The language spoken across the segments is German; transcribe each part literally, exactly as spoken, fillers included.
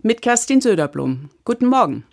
Mit Kerstin Söderblom. Guten Morgen.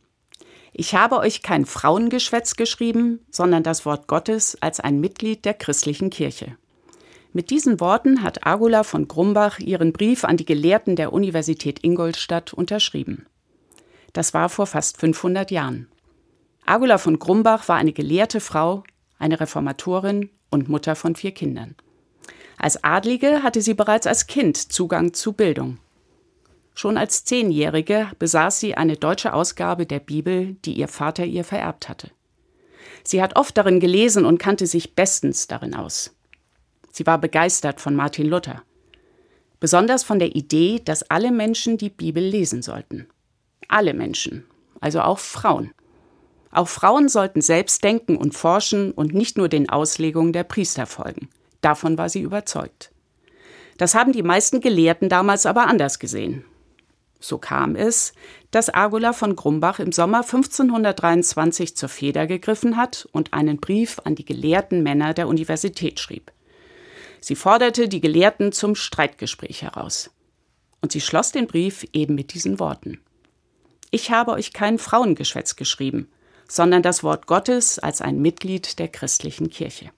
Ich habe euch kein Frauengeschwätz geschrieben, sondern das Wort Gottes als ein Mitglied der christlichen Kirche. Mit diesen Worten hat Agula von Grumbach ihren Brief an die Gelehrten der Universität Ingolstadt unterschrieben. Das war vor fast fünfhundert Jahren. Agula von Grumbach war eine gelehrte Frau, eine Reformatorin und Mutter von vier Kindern. Als Adlige hatte sie bereits als Kind Zugang zu Bildung. Schon als Zehnjährige besaß sie eine deutsche Ausgabe der Bibel, die ihr Vater ihr vererbt hatte. Sie hat oft darin gelesen und kannte sich bestens darin aus. Sie war begeistert von Martin Luther. Besonders von der Idee, dass alle Menschen die Bibel lesen sollten. Alle Menschen, also auch Frauen. Auch Frauen sollten selbst denken und forschen und nicht nur den Auslegungen der Priester folgen. Davon war sie überzeugt. Das haben die meisten Gelehrten damals aber anders gesehen. So kam es, dass Agula von Grumbach im Sommer fünfzehnhundertdreiundzwanzig zur Feder gegriffen hat und einen Brief an die gelehrten Männer der Universität schrieb. Sie forderte die Gelehrten zum Streitgespräch heraus. Und sie schloss den Brief eben mit diesen Worten: Ich habe euch kein Frauengeschwätz geschrieben, sondern das Wort Gottes als ein Mitglied der christlichen Kirche.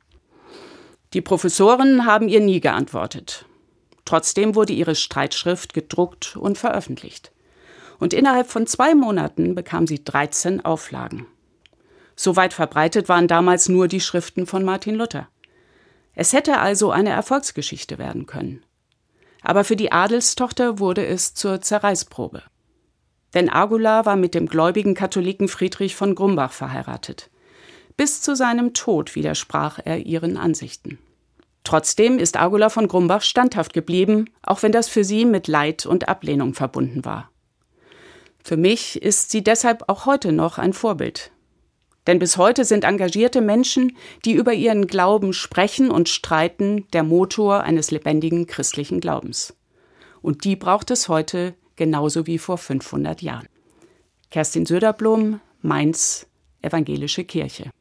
Die Professoren haben ihr nie geantwortet. Trotzdem wurde ihre Streitschrift gedruckt und veröffentlicht. Und innerhalb von zwei Monaten bekam sie dreizehn Auflagen. So weit verbreitet waren damals nur die Schriften von Martin Luther. Es hätte also eine Erfolgsgeschichte werden können. Aber für die Adelstochter wurde es zur Zerreißprobe. Denn Agula war mit dem gläubigen Katholiken Friedrich von Grumbach verheiratet. Bis zu seinem Tod widersprach er ihren Ansichten. Trotzdem ist Agula von Grumbach standhaft geblieben, auch wenn das für sie mit Leid und Ablehnung verbunden war. Für mich ist sie deshalb auch heute noch ein Vorbild. Denn bis heute sind engagierte Menschen, die über ihren Glauben sprechen und streiten, der Motor eines lebendigen christlichen Glaubens. Und die braucht es heute genauso wie vor fünfhundert Jahren. Kerstin Söderblom, Mainz, Evangelische Kirche.